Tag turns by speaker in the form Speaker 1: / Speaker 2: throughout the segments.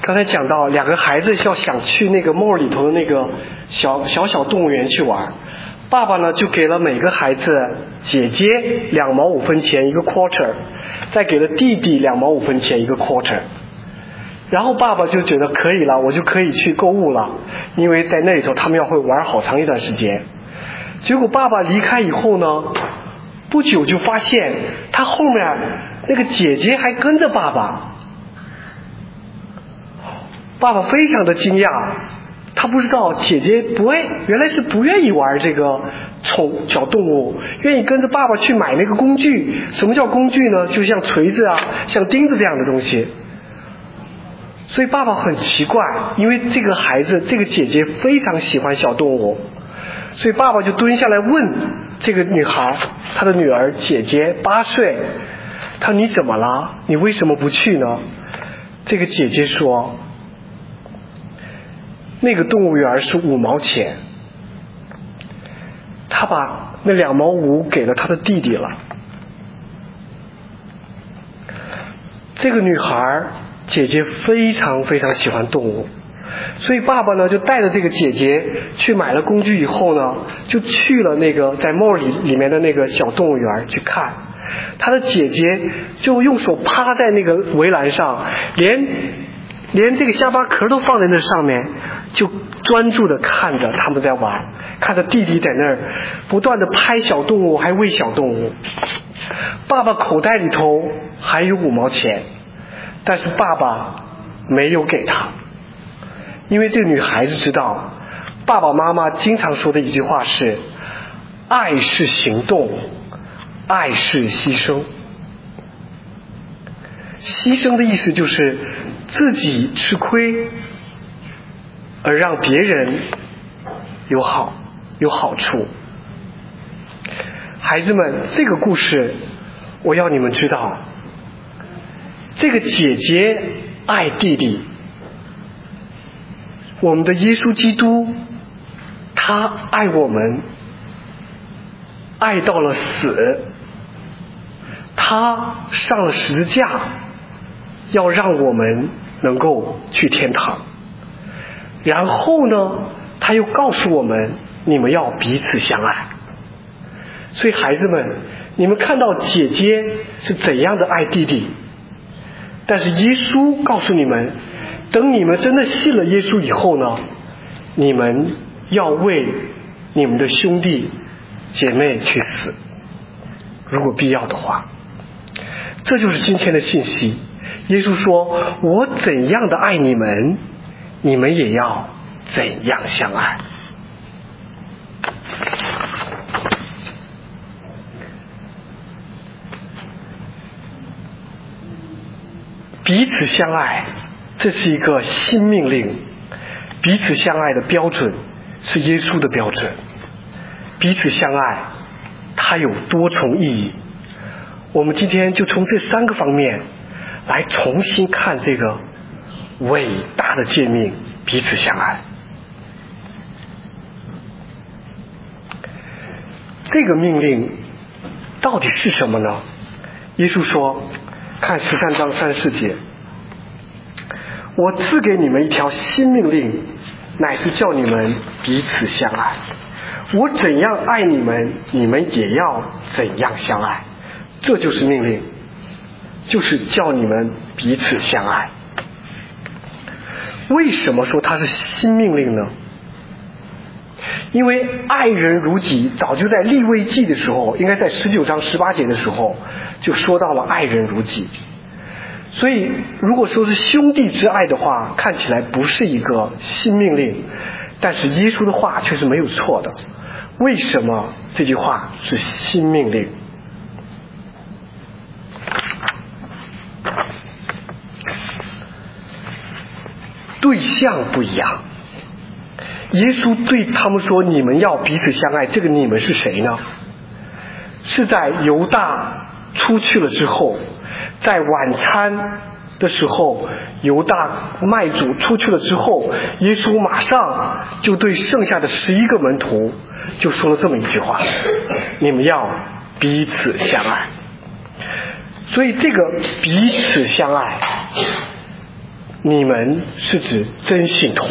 Speaker 1: 刚才讲到两个孩子要想去那个 mall 里头的那个小动物园去玩，爸爸呢就给了每个孩子姐姐2毛5分钱一个 quarter， 再给了弟弟2毛5分钱一个 quarter， 然后爸爸就觉得可以了，我就可以去购物了，因为在那里头他们要会玩好长一段时间。结果爸爸离开以后呢，不久就发现他后面那个姐姐还跟着爸爸。爸爸非常的惊讶，他不知道姐姐原来是不愿意玩这个小动物，愿意跟着爸爸去买那个工具。什么叫工具呢？就像锤子啊，像钉子这样的东西。所以爸爸很奇怪，因为这个孩子这个姐姐非常喜欢小动物，所以爸爸就蹲下来问这个女孩，她的女儿姐姐8岁，他说你怎么了？你为什么不去呢？这个姐姐说那个动物园是5毛钱，他把那2毛5给了他的弟弟了。这个女孩姐姐非常非常喜欢动物，所以爸爸呢就带着这个姐姐去买了工具以后呢，就去了那个在 mall 里面的那个小动物园去看。他的姐姐就用手趴在那个围栏上，连这个下巴壳都放在那上面，就专注的看着他们在玩，看着弟弟在那儿不断的拍小动物，还喂小动物。爸爸口袋里头还有5毛钱，但是爸爸没有给他，因为这个女孩子知道爸爸妈妈经常说的一句话是爱是行动，爱是牺牲。牺牲的意思就是自己吃亏，而让别人有好处。孩子们，这个故事我要你们知道，这个姐姐爱弟弟，我们的耶稣基督他爱我们，爱到了死，他上了十字架，要让我们能够去天堂。然后呢，他又告诉我们，你们要彼此相爱。所以孩子们，你们看到姐姐是怎样的爱弟弟，但是耶稣告诉你们，等你们真的信了耶稣以后呢，你们要为你们的兄弟姐妹去死，如果必要的话。这就是今天的信息。耶稣说，我怎样的爱你们，你们也要怎样相爱。彼此相爱，这是一个新命令。彼此相爱的标准是耶稣的标准。彼此相爱它有多重意义，我们今天就从这3个方面来重新看这个伟大的诫命，彼此相爱。这个命令到底是什么呢？耶稣说，看13章34节，我赐给你们一条新命令，乃是叫你们彼此相爱。我怎样爱你们，你们也要怎样相爱。这就是命令，就是叫你们彼此相爱。为什么说它是新命令呢？因为爱人如己早就在利未记的时候，应该在19章18节的时候就说到了爱人如己。所以如果说是兄弟之爱的话，看起来不是一个新命令，但是耶稣的话却是没有错的。为什么这句话是新命令？对象不一样。耶稣对他们说，你们要彼此相爱，这个你们是谁呢？是在犹大出去了之后，在晚餐的时候，犹大卖主出去了之后，耶稣马上就对剩下的11个门徒就说了这么一句话，你们要彼此相爱。所以这个彼此相爱你们是指真信徒。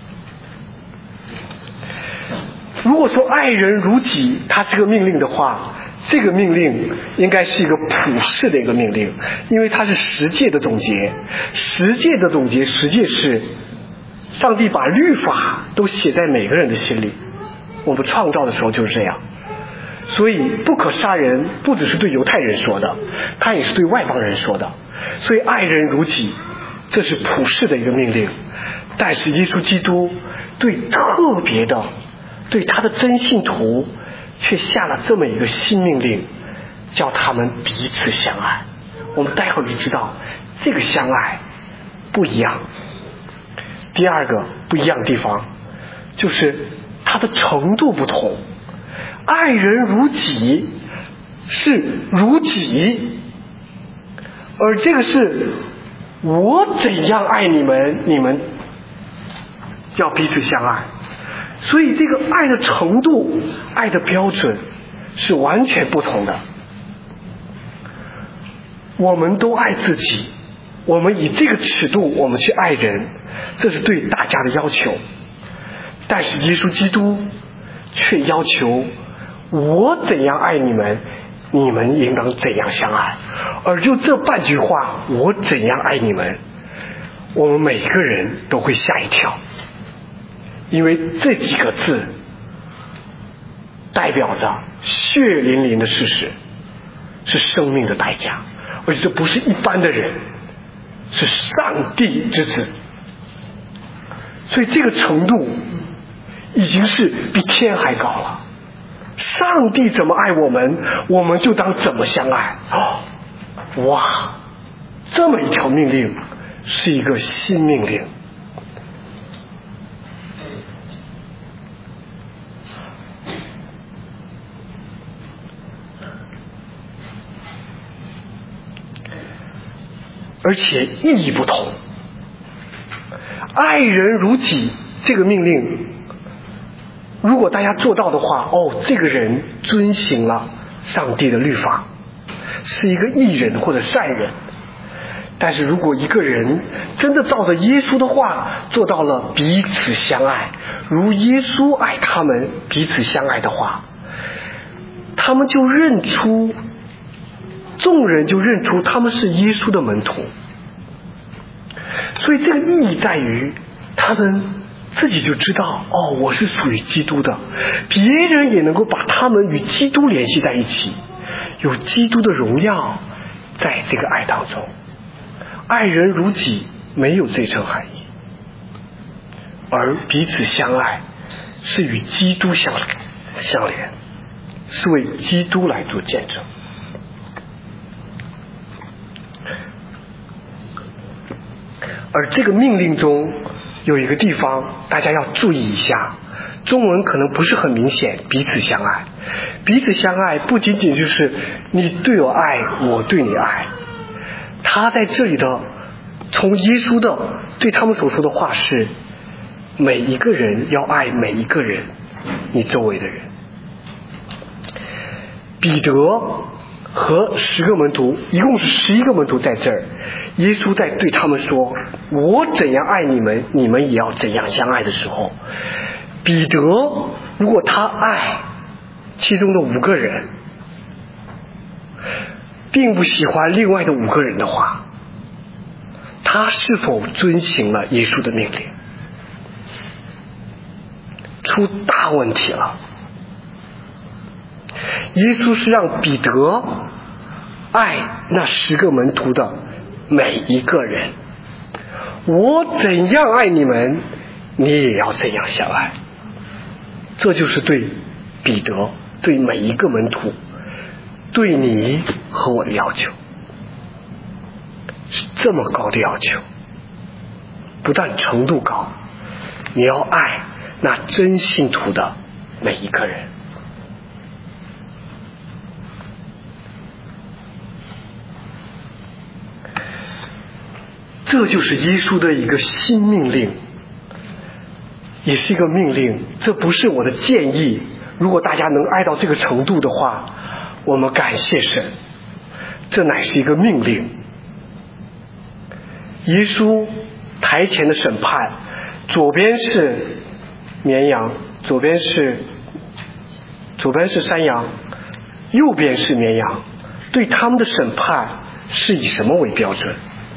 Speaker 1: 如果说爱人如己它是个命令的话，这个命令应该是一个普世的一个命令，因为它是十诫的总结。十诫的总结实际是上帝把律法都写在每个人的心里，我们创造的时候就是这样。所以不可杀人不只是对犹太人说的，他也是对外邦人说的。所以爱人如己这是普世的一个命令，但是耶稣基督对特别的对他的真信徒却下了这么一个新命令，叫他们彼此相爱。我们待会儿就知道这个相爱不一样。第二个不一样的地方就是它的程度不同。爱人如己是如己，而这个是我怎样爱你们，你们要彼此相爱。所以这个爱的程度爱的标准是完全不同的。我们都爱自己，我们以这个尺度我们去爱人，这是对大家的要求。但是耶稣基督却要求我怎样爱你们，你们应当怎样相爱。而就这半句话，我怎样爱你们，我们每个人都会吓一跳，因为这几个字代表着血淋淋的事实，是生命的代价，而且这不是一般的人，是上帝之子。所以这个程度已经是比天还高了。上帝怎么爱我们，我们就当怎么相爱。哇，这么一条命令是一个新命令。而且意义不同。爱人如己这个命令，如果大家做到的话，这个人遵行了上帝的律法，是一个义人或者善人。但是如果一个人真的照着耶稣的话做到了彼此相爱，如耶稣爱他们彼此相爱的话，他们就认出，众人就认出他们是耶稣的门徒。所以这个意义在于他们自己就知道，我是属于基督的，别人也能够把他们与基督联系在一起，有基督的荣耀在这个爱当中。爱人如己没有这层含义，而彼此相爱是与基督相连，是为基督来做见证。而这个命令中有一个地方大家要注意一下，中文可能不是很明显，彼此相爱。彼此相爱不仅仅就是你对我爱，我对你爱，他在这里的从耶稣的对他们所说的话是，每一个人要爱每一个人，你周围的人。彼得和10个门徒，一共是11个门徒在这儿，耶稣在对他们说，我怎样爱你们，你们也要怎样相爱的时候，彼得如果他爱其中的5个人，并不喜欢另外的5个人的话，他是否遵行了耶稣的命令？出大问题了。耶稣是让彼得爱那10个门徒的每一个人，我怎样爱你们，你也要怎样相爱。这就是对彼得，对每一个门徒，对你和我的要求，是这么高的要求。不但程度高，你要爱那真信徒的每一个人。这就是耶稣的一个新命令，也是一个命令。这不是我的建议，如果大家能爱到这个程度的话，我们感谢神，这乃是一个命令。耶稣台前的审判，左边是绵羊，左边是山羊，右边是绵羊，对他们的审判是以什么为标准？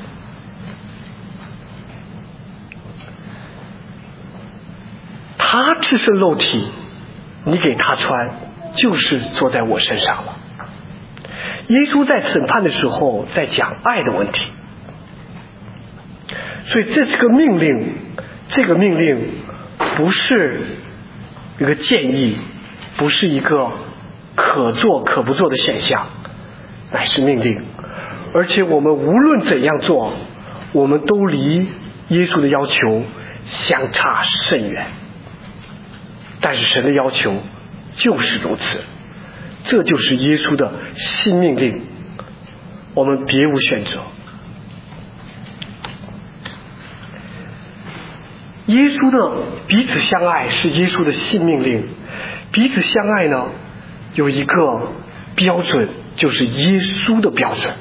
Speaker 1: 他赤身露体，你给他穿，就是坐在我身上了。耶稣在审判的时候在讲爱的问题，所以这是个命令，这个命令不是一个建议，不是一个可做可不做的选项，乃是命令。而且我们无论怎样做，我们都离耶稣的要求相差甚远，但是神的要求就是如此，这就是耶稣的新命令，我们别无选择。耶稣的彼此相爱是耶稣的新命令，彼此相爱呢有一个标准，就是耶稣的标准。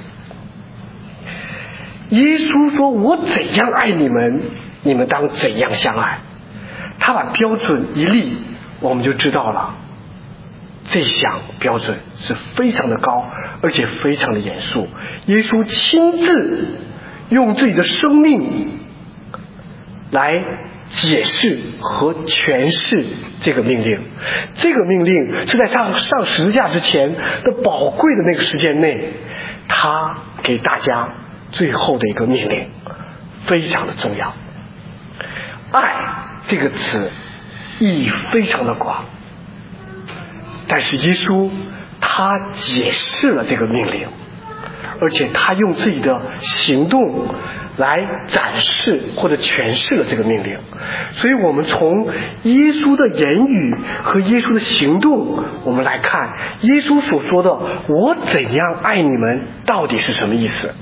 Speaker 1: 耶稣说我怎样爱你们，你们当怎样相爱，他把标准一立，我们就知道了这项标准是非常的高，而且非常的严肃。耶稣亲自用自己的生命来解释和诠释这个命令。这个命令是在上十字架之前的宝贵的那个时间内，他给大家最后的一个命令，非常的重要。爱这个词意义非常的广，但是耶稣他解释了这个命令，而且他用自己的行动来展示或者诠释了这个命令。所以我们从耶稣的言语和耶稣的行动，我们来看耶稣所说的我怎样爱你们到底是什么意思。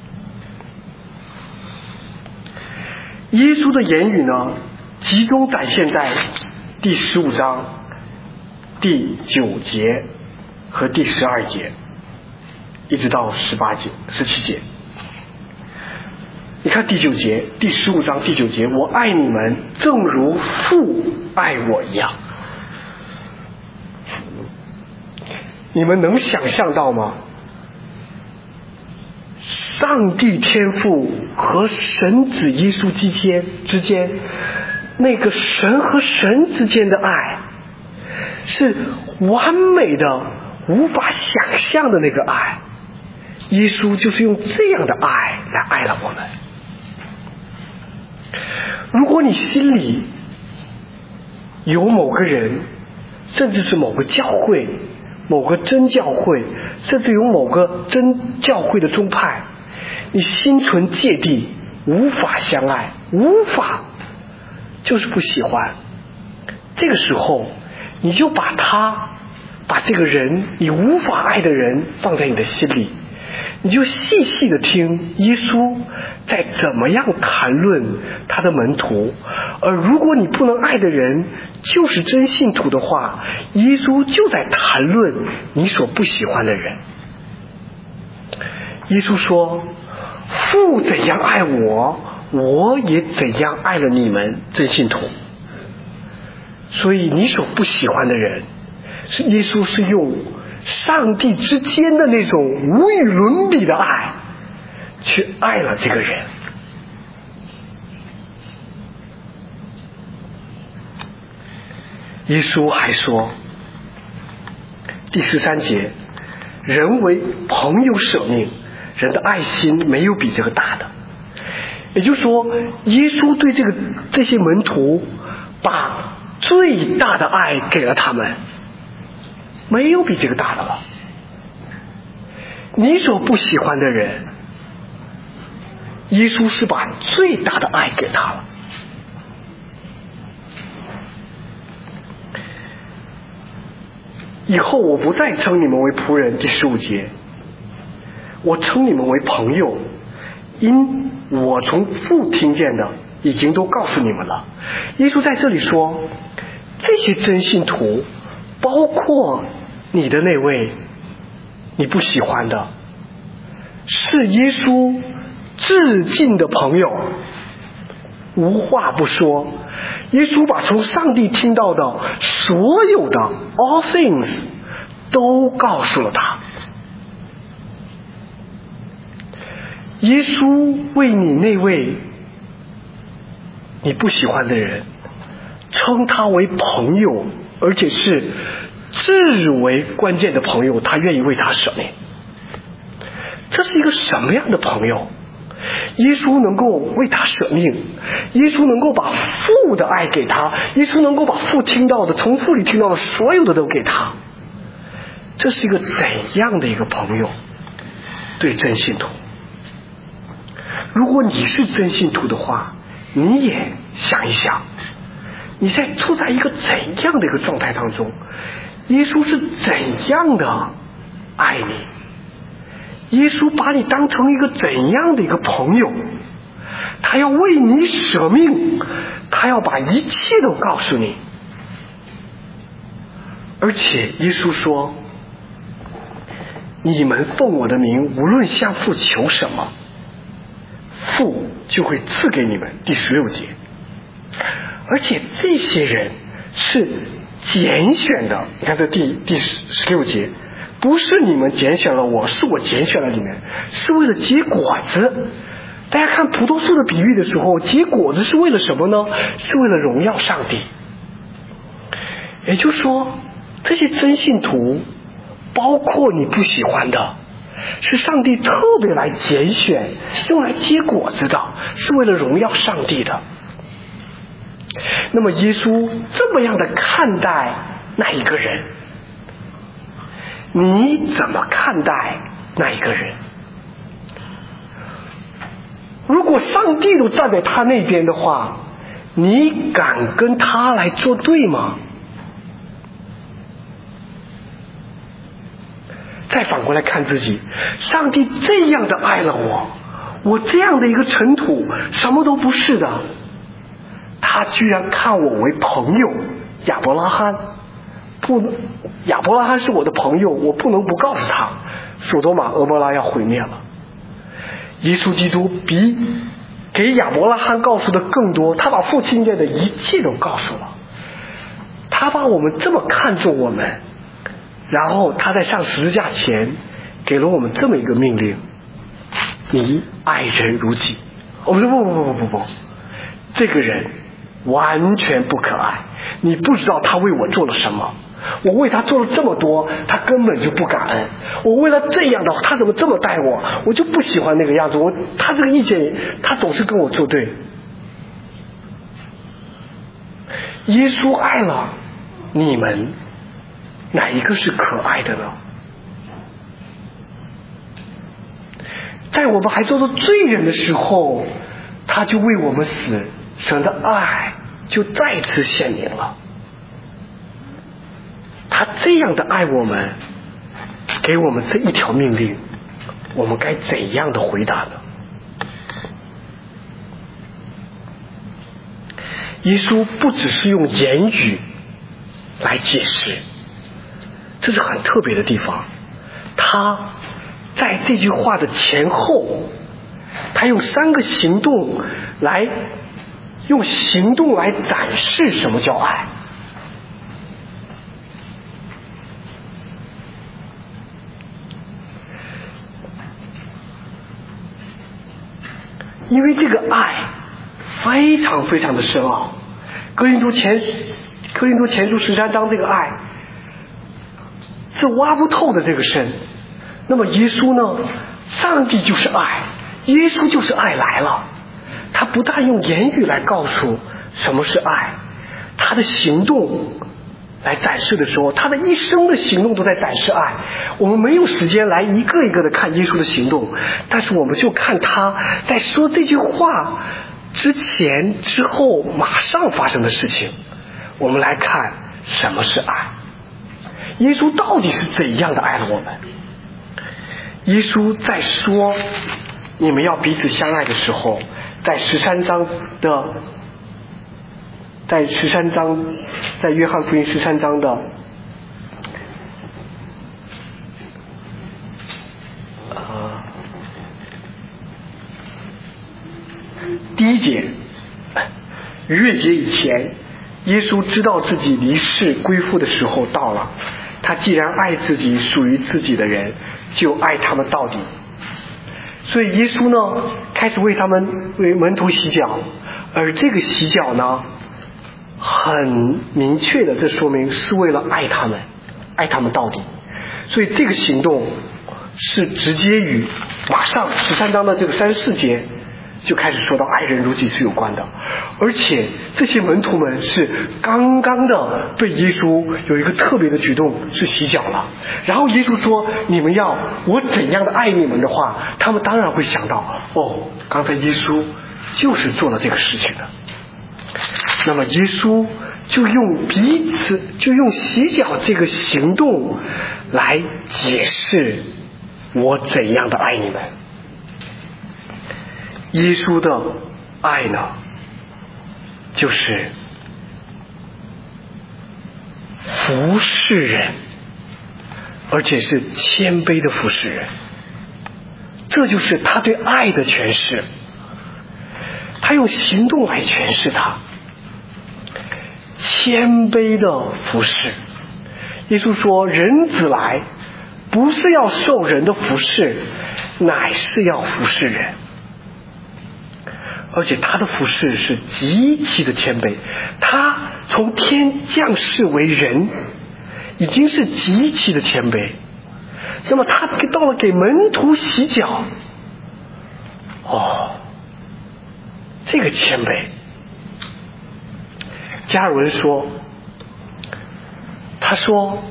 Speaker 1: 耶稣的言语呢，集中展现在第15章第9节和第12节，一直到17节。你看第9节，第15章第9节，我爱你们正如父爱我一样。你们能想象到吗？上帝天父和神子耶稣之间那个神和神之间的爱是完美的无法想象的那个爱。耶稣就是用这样的爱来爱了我们。如果你心里有某个人，甚至是某个教会，某个真教会，甚至有某个真教会的宗派，你心存芥蒂，无法相爱，无法，就是不喜欢，这个时候你就把这个人你无法爱的人放在你的心里，你就细细的听耶稣在怎么样谈论他的门徒。而如果你不能爱的人就是真信徒的话，耶稣就在谈论你所不喜欢的人。耶稣说父怎样爱我，我也怎样爱了你们真信徒。所以你所不喜欢的人，是耶稣是用上帝之间的那种无与伦比的爱去爱了这个人。耶稣还说第13节，人为朋友舍命，人的爱心没有比这个大的。也就是说，耶稣对这些门徒把最大的爱给了他们，没有比这个大的了。你所不喜欢的人，耶稣是把最大的爱给他了。以后我不再称你们为仆人，第15节，我称你们为朋友，因我从父听见的已经都告诉你们了。耶稣在这里说，这些真信徒包括你的那位你不喜欢的，是耶稣至近的朋友， 无话不说。耶稣把从上帝听到的所有的 all things 都告诉了他。耶稣为你那位你不喜欢的人称他为朋友，而且是至为关键的朋友，他愿意为他舍命。这是一个什么样的朋友？耶稣能够为他舍命，耶稣能够把父的爱给他，耶稣能够把父听到的，从父里听到的所有的都给他。这是一个怎样的一个朋友？对真信徒，如果你是真信徒的话，你也想一想，你处在一个怎样的一个状态当中？耶稣是怎样的爱你？耶稣把你当成一个怎样的一个朋友？他要为你舍命，他要把一切都告诉你。而且耶稣说，你们奉我的名无论向父求什么，父就会赐给你们。第16节。而且这些人是拣选的，你看这第16节，不是你们拣选了我，是我拣选了你们，是为了结果子。大家看葡萄树的比喻的时候，结果子是为了什么呢？是为了荣耀上帝。也就是说，这些真信徒包括你不喜欢的，是上帝特别来拣选用来结果子的，是为了荣耀上帝的。那么耶稣这么样的看待那一个人，你怎么看待那一个人？如果上帝都站在他那边的话，你敢跟他来作对吗？再反过来看自己，上帝这样的爱了我，我这样的一个尘土，什么都不是的，他居然看我为朋友。亚伯拉罕是我的朋友，我不能不告诉他，索多玛蛾摩拉要毁灭了。耶稣基督比给亚伯拉罕告诉的更多，他把父亲界的一切都告诉了，他把我们这么看重我们，然后他在上十字架前给了我们这么一个命令：你爱人如己。我们说不，这个人完全不可爱，你不知道他为我做了什么，我为他做了这么多，他根本就不感恩。我为了这样的，他怎么这么待我，我就不喜欢那个样子。他这个意见，他总是跟我作对。耶稣爱了你们，哪一个是可爱的呢？在我们还做做罪人的时候，他就为我们死，神的爱就再次显明了。他这样的爱我们，给我们这一条命令，我们该怎样的回答呢？耶稣不只是用言语来解释，这是很特别的地方。他在这句话的前后，他用3个行动来展示什么叫爱。因为这个爱非常非常的深奥，哥林多前书13章这个爱是挖不透的这个深。那么耶稣呢？上帝就是爱，耶稣就是爱来了。他不但用言语来告诉什么是爱，他的行动来展示的时候，他的一生的行动都在展示爱。我们没有时间来一个一个的看耶稣的行动，但是我们就看他在说这句话之前之后马上发生的事情，我们来看什么是爱。耶稣到底是怎样的爱了我们？耶稣在说你们要彼此相爱的时候，在约翰福音13章的第1节， 逾越节以前，耶稣知道自己离世归父的时候到了，他既然爱自己属于自己的人，就爱他们到底。所以耶稣呢开始为门徒洗脚，而这个洗脚呢很明确的，这说明是为了爱他们到底。所以这个行动是直接与马上13章的这个34节就开始说到爱人如己是有关的。而且这些门徒们是刚刚的被耶稣有一个特别的举动是洗脚了，然后耶稣说你们要我怎样的爱你们的话，他们当然会想到刚才耶稣就是做了这个事情的。那么耶稣就用洗脚这个行动来解释我怎样的爱你们。耶稣的爱呢，就是服侍人，而且是谦卑的服侍人，这就是他对爱的诠释。他用行动来诠释他谦卑的服侍。耶稣说人子来不是要受人的服侍，乃是要服侍人。而且他的服侍是极其的谦卑，他从天降世为人已经是极其的谦卑。那么他到了给门徒洗脚，这个谦卑，加尔文说，他说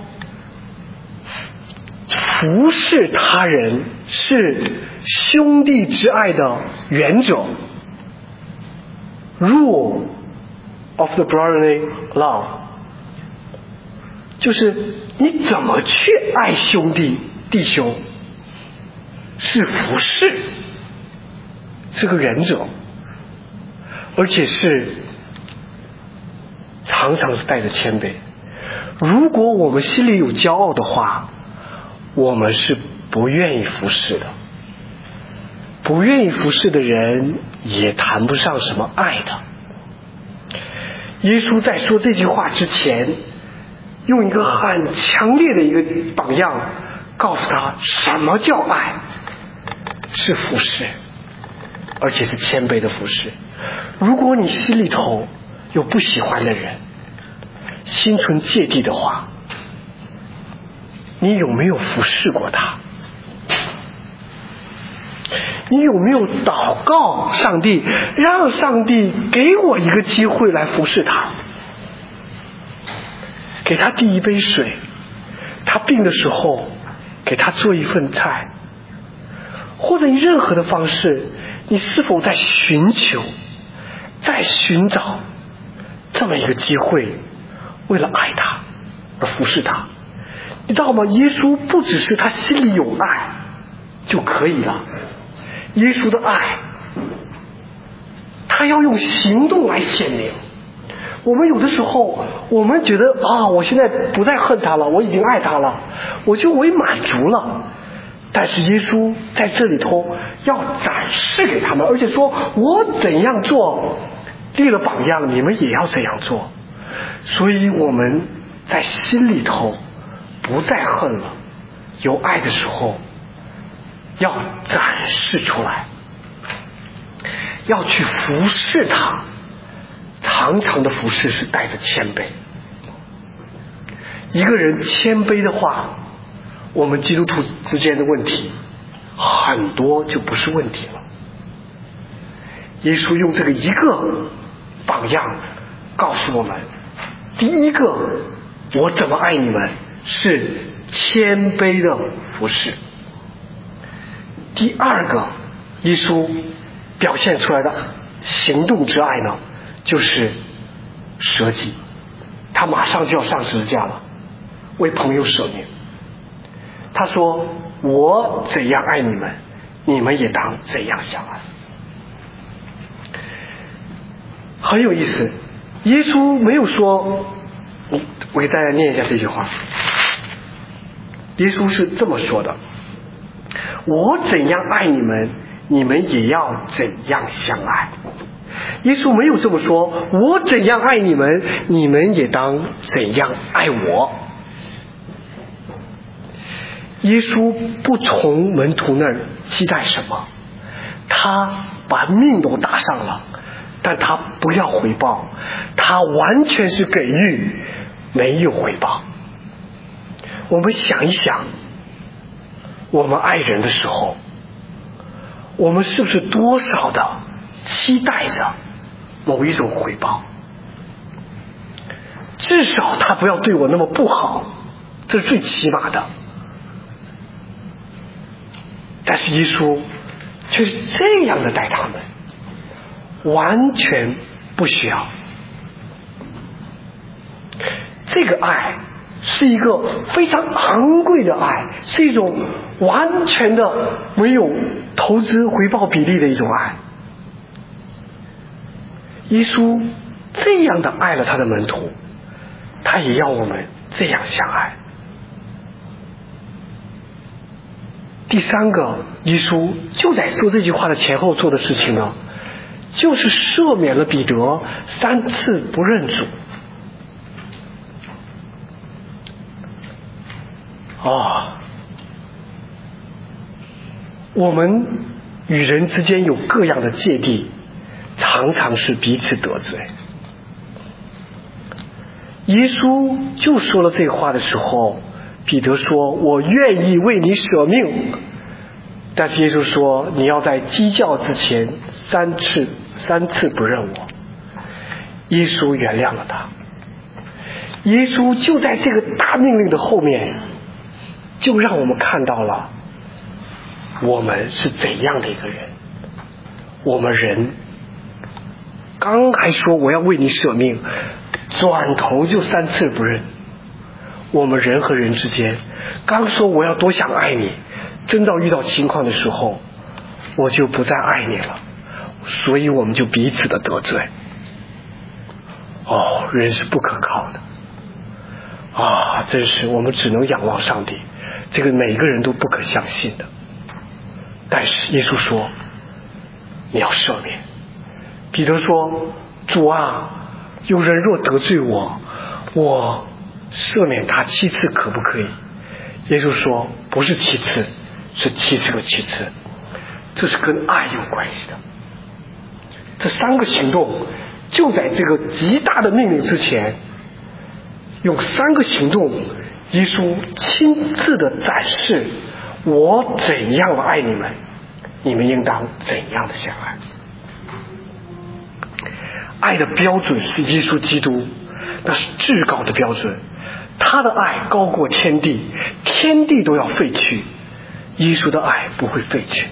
Speaker 1: 服侍他人是兄弟之爱的原则， rule of the brotherly love， 就是你怎么去爱兄弟弟兄是服侍，是个原则，而且是常常是带着谦卑。如果我们心里有骄傲的话，我们是不愿意服侍的。不愿意服侍的人也谈不上什么爱的。耶稣在说这句话之前，用一个很强烈的一个榜样告诉他什么叫爱，是服侍，而且是谦卑的服侍。如果你心里头有不喜欢的人，心存芥蒂的话，你有没有服侍过他？你有没有祷告上帝，让上帝给我一个机会来服侍他，给他递一杯水，他病的时候给他做一份菜，或者以任何的方式，你是否在寻求，在寻找这么一个机会，为了爱他而服侍他？你知道吗？耶稣不只是他心里有爱就可以了，耶稣的爱他要用行动来显明。我们有的时候我们觉得我现在不再恨他了，我已经爱他了，我就为满足了。但是耶稣在这里头要展示给他们，而且说我怎样做立了榜样，你们也要这样做。所以我们在心里头不再恨了，有爱的时候要展示出来，要去服侍他。常常的服侍是带着谦卑。一个人谦卑的话，我们基督徒之间的问题很多就不是问题了。耶稣用这个一个榜样告诉我们，第一个，我怎么爱你们是谦卑的服侍。第二个，耶稣表现出来的行动之爱呢，就是舍己。他马上就要上十字架了，为朋友舍命。他说我怎样爱你们，你们也当怎样相爱。很有意思，耶稣没有说，我给大家念一下这句话。耶稣是这么说的，我怎样爱你们，你们也要怎样相爱。 耶稣没有这么说，我怎样爱你们，你们也当怎样爱我。耶稣不从门徒那儿期待什么，他把命都打上了，但他不要回报，他完全是给予，没有回报。我们想一想，我们爱人的时候，我们是不是多少的期待着某一种回报？至少他不要对我那么不好，这是最起码的。但是耶稣却是这样的待他们，完全不需要。这个爱是一个非常昂贵的爱，是一种完全的没有投资回报比例的一种爱。耶稣这样的爱了他的门徒，他也要我们这样相爱。第三个，耶稣就在说这句话的前后做的事情呢，就是赦免了彼得3次不认主。我们与人之间有各样的芥蒂，常常是彼此得罪。耶稣就说了这话的时候，彼得说我愿意为你舍命，但是耶稣说你要在鸡叫之前3次不认我。耶稣原谅了他。耶稣就在这个大命令的后面，就让我们看到了我们是怎样的一个人。我们人刚还说我要为你舍命，转头就3次不认。我们人和人之间刚说我要多想爱你，真到遇到情况的时候我就不再爱你了，所以我们就彼此的得罪。人是不可靠的真是我们只能仰望上帝，这个每个人都不可相信的。但是耶稣说你要赦免。彼得说主啊，有人若得罪我，我赦免他7次可不可以？耶稣说不是7次，是70个7次。这是跟爱有关系的。这3个行动就在这个极大的命令之前，用3个行动，耶稣亲自的展示我怎样的爱你们，你们应当怎样的相爱。爱的标准是耶稣基督，那是至高的标准。他的爱高过天地，天地都要废去，耶稣的爱不会废去。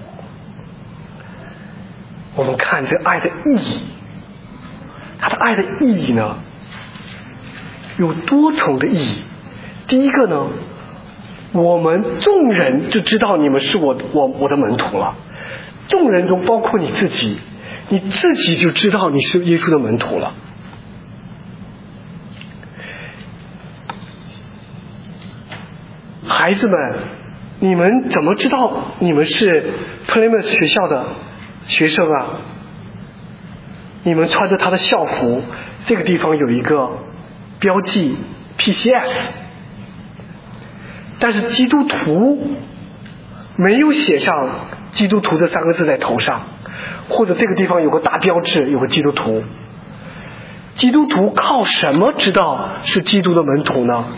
Speaker 1: 我们看这爱的意义，他的爱的意义呢有多重的意义。第一个呢，我们众人就知道你们是我的门徒了。众人中包括你自己，你自己就知道你是耶稣的门徒了。孩子们，你们怎么知道你们是 Plymouth 学校的学生啊？你们穿着他的校服，这个地方有一个标记 PCS， 但是基督徒没有写上基督徒这3个字在头上，或者这个地方有个大标志，有个基督徒。基督徒靠什么知道是基督的门徒呢？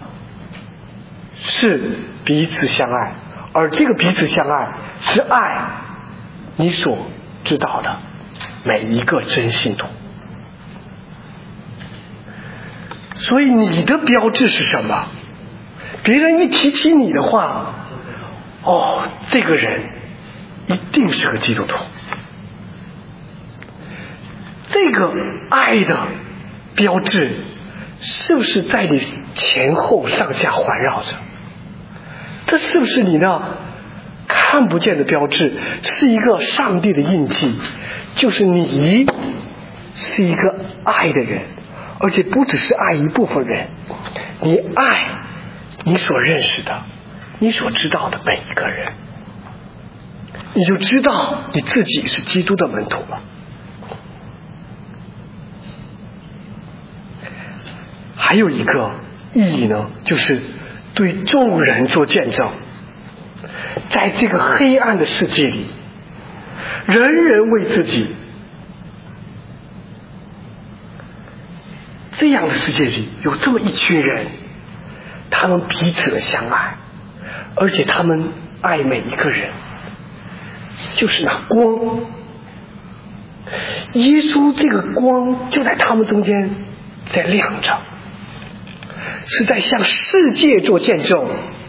Speaker 1: 是彼此相爱，而这个彼此相爱是爱你所知道的每一个真信徒。所以你的标志是什么？别人一提起你的话，这个人一定是个基督徒。这个爱的标志是不是在你前后上下环绕着？这是不是你那看不见的标志？是一个上帝的印记，就是你是一个爱的人，而且不只是爱一部分人，你爱你所认识的，你所知道的每一个人，你就知道你自己是基督的门徒了。 还有一个意义呢，就是对众人做见证。在这个黑暗的世界里，人人为自己，这样的世界里有这么一群人，他们彼此的相爱，而且他们爱每一个人，就是那光。耶稣这个光就在他们中间在亮着，是在向世界做见证。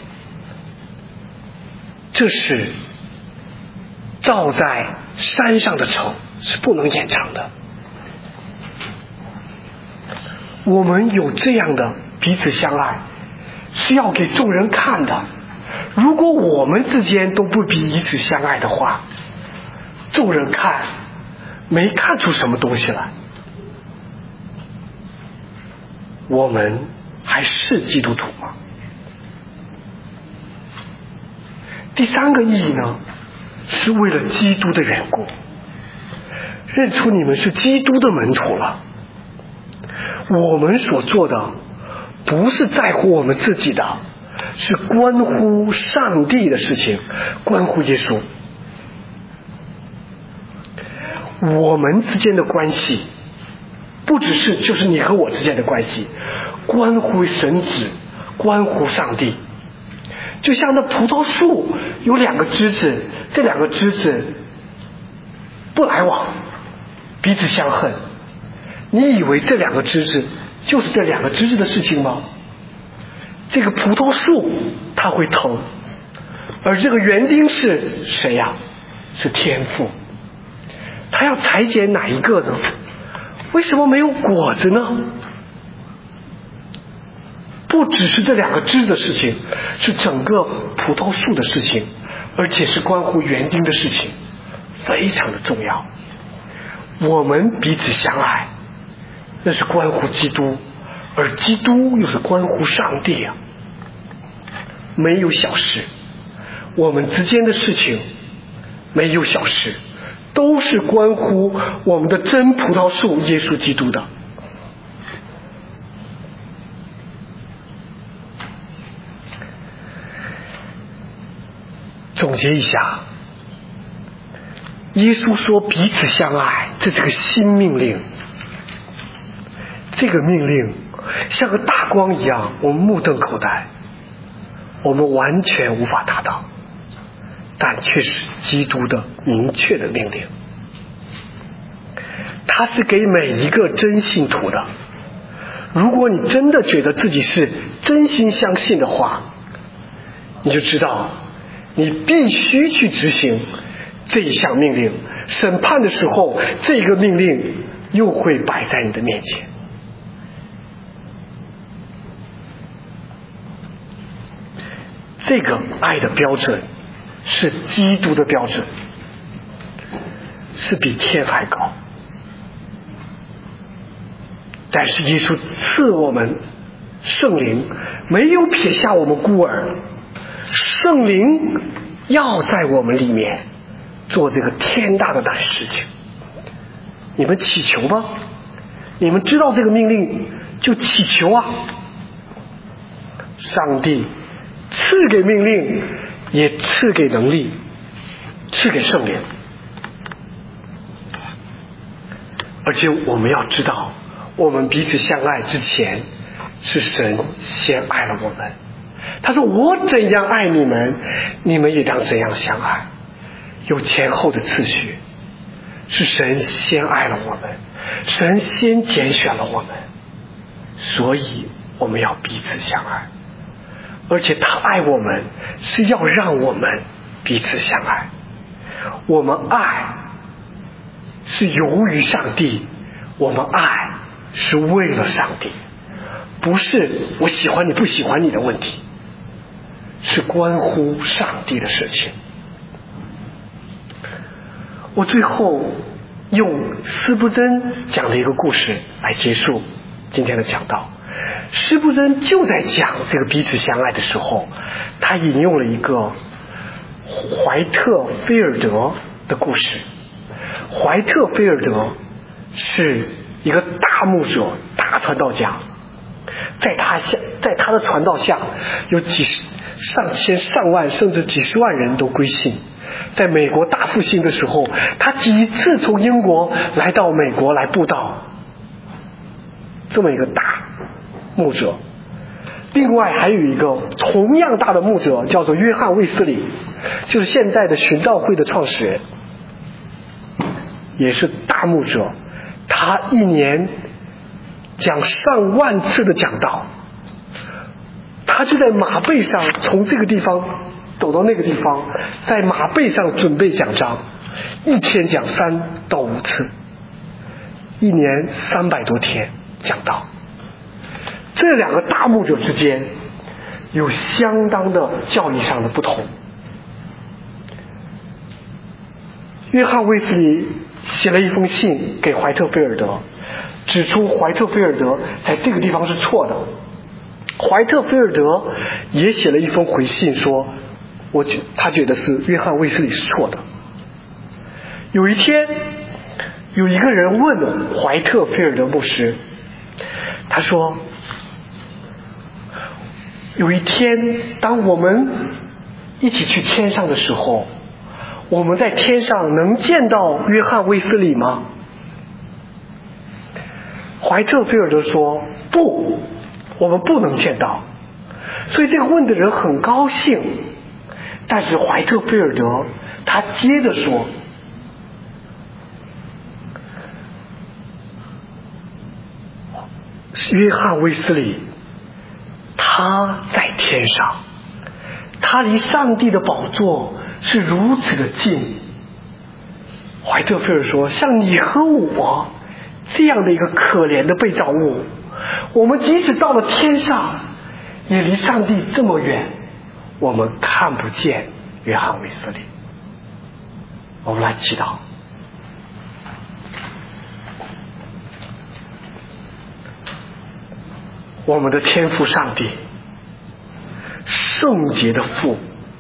Speaker 1: 这是照在山上的城，是不能掩藏的。我们有这样的彼此相爱，是要给众人看的。如果我们之间都不彼此相爱的话，众人看没看出什么东西来。我们还是基督徒吗？第三个意义呢，是为了基督的缘故，认出你们是基督的门徒了。我们所做的不是在乎我们自己的，是关乎上帝的事情，关乎耶稣。我们之间的关系不只是就是你和我之间的关系，关乎神子，关乎上帝。就像那葡萄树有两个枝子，这两个枝子不来往，彼此相恨，你以为这两个枝子就是这两个枝子的事情吗？这个葡萄树它会疼，而这个园丁是谁呀？是天父。他要裁剪哪一个呢？为什么没有果子呢？不只是这两个枝的事情，是整个葡萄树的事情，而且是关乎园丁的事情，非常的重要。我们彼此相爱，那是关乎基督，而基督又是关乎上帝啊。没有小事，我们之间的事情没有小事，都是关乎我们的真葡萄树耶稣基督的。总结一下，耶稣说彼此相爱，这是个新命令。这个命令像个大光一样，我们目瞪口呆，我们完全无法达到，但却是基督的明确的命令。他是给每一个真信徒的。如果你真的觉得自己是真心相信的话，你就知道你必须去执行这一项命令。审判的时候，这个命令又会摆在你的面前。这个爱的标准是基督的标准，是比天还高。但是耶稣赐我们圣灵，没有撇下我们孤儿，圣灵要在我们里面做这个天大的大事情。你们祈求吧，你们知道这个命令就祈求啊。上帝赐给命令，也赐给能力，赐给圣灵。而且我们要知道，我们彼此相爱之前，是神先爱了我们。他说我怎样爱你们，你们也当怎样相爱，有前后的次序。是神先爱了我们，神先拣选了我们，所以我们要彼此相爱。而且他爱我们是要让我们彼此相爱。我们爱是由于上帝，我们爱是为了上帝，不是我喜欢你不喜欢你的问题，是关乎上帝的事情。我最后用司布真讲的一个故事来结束今天的讲道。司布真就在讲这个彼此相爱的时候，他引用了一个怀特菲尔德的故事。怀特菲尔德是一个大牧者、大传道家， 在他的传道下，有上千上万甚至几十万人都归信。在美国大复兴的时候，他几次从英国来到美国来布道，这么一个大牧者。另外还有一个同样大的牧者，叫做约翰卫斯理，就是现在的寻道会的创始人，也是大牧者。他一年讲上万次的讲道，他就在马背上从这个地方走到那个地方，在马背上准备讲章，一天讲3到5次，一年300多天讲道。这两个大牧者之间有相当的教义上的不同。约翰卫斯理写了一封信给怀特菲尔德，指出怀特菲尔德在这个地方是错的。怀特菲尔德也写了一封回信说，他觉得是约翰卫斯理是错的。有一天，有一个人问怀特菲尔德牧师，他说，有一天当我们一起去天上的时候，我们在天上能见到约翰卫斯理吗？怀特菲尔德说，不，我们不能见到。所以这个问的人很高兴，但是怀特菲尔德他接着说，约翰卫斯理他在天上，他离上帝的宝座是如此的近。怀特菲尔说，像你和我这样的一个可怜的被造物，我们即使到了天上，也离上帝这么远，我们看不见约翰卫斯理。我们来祈祷。我们的天父上帝，圣洁的父，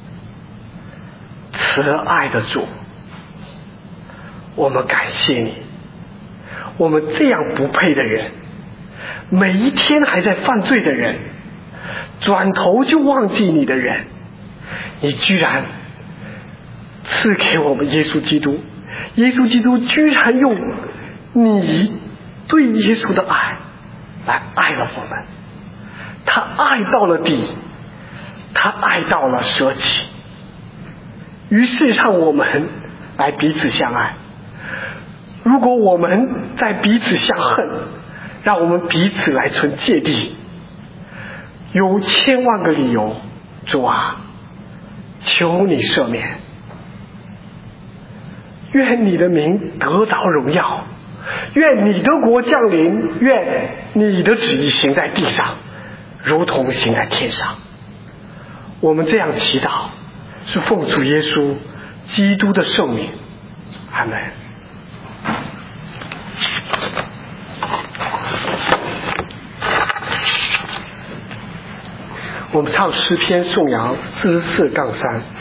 Speaker 1: 慈爱的主，我们感谢你，我们这样不配的人，每一天还在犯罪的人，转头就忘记你的人，你居然赐给我们耶稣基督，耶稣基督居然用你对耶稣的爱来爱了我们，他爱到了底，他爱到了舍己，于是让我们来彼此相爱。如果我们在彼此相恨，让我们彼此来存芥蒂，有千万个理由，主啊，求你赦免。愿你的名得着荣耀，愿你的国降临，愿你的旨意行在地上，如同行在天上。我们这样祈祷，是奉主耶稣基督的圣名，阿们。我们唱诗篇颂扬44-3。